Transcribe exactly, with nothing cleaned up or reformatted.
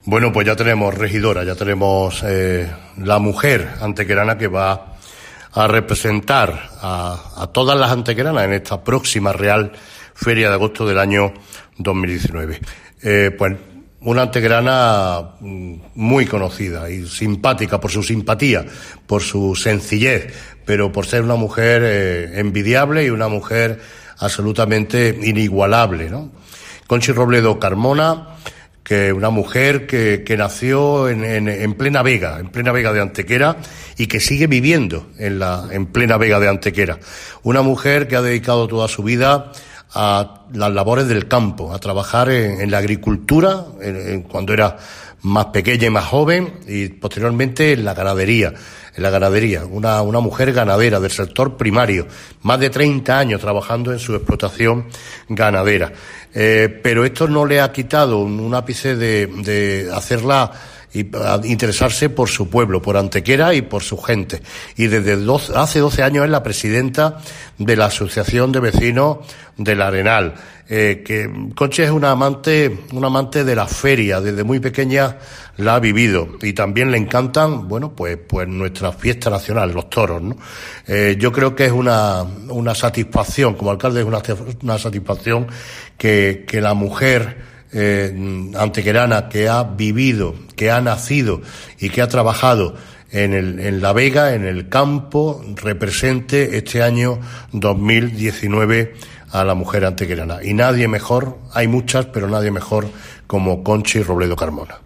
Bueno, pues ya tenemos regidora, ya tenemos eh, la mujer antequerana que va a representar a, a todas las antequeranas en esta próxima Real Feria de Agosto del año dos mil diecinueve. Eh, pues una antequerana muy conocida y simpática por su simpatía, por su sencillez, pero por ser una mujer eh, envidiable y una mujer absolutamente inigualable, ¿no? Conchi Robledo Carmona, que una mujer que, que nació en, en, en plena Vega, en plena Vega de Antequera, y que sigue viviendo en la en plena Vega de Antequera. Una mujer que ha dedicado toda su vida a las labores del campo, a trabajar en, en la agricultura, en, en, cuando era más pequeña y más joven, y posteriormente en la ganadería. En la ganadería, una, una mujer ganadera del sector primario, más de treinta años trabajando en su explotación ganadera. Eh, pero esto no le ha quitado un, un ápice de, de hacerla y interesarse por su pueblo, por Antequera y por su gente. Y desde doce, hace doce años es la presidenta de la Asociación de Vecinos del Arenal. Eh, que Conchi es una amante, una amante de la feria, desde muy pequeña la ha vivido, y también le encantan, bueno, pues, pues nuestra fiesta nacional, los toros, ¿no? Eh, yo creo que es una, una satisfacción, como alcalde es una, una satisfacción que, que la mujer eh, antequerana que ha vivido, que ha nacido y que ha trabajado en el, en la Vega, en el campo, represente este año dos mil diecinueve a la mujer antequerana. Y nadie mejor, hay muchas, pero nadie mejor como Conchi Robledo Carmona.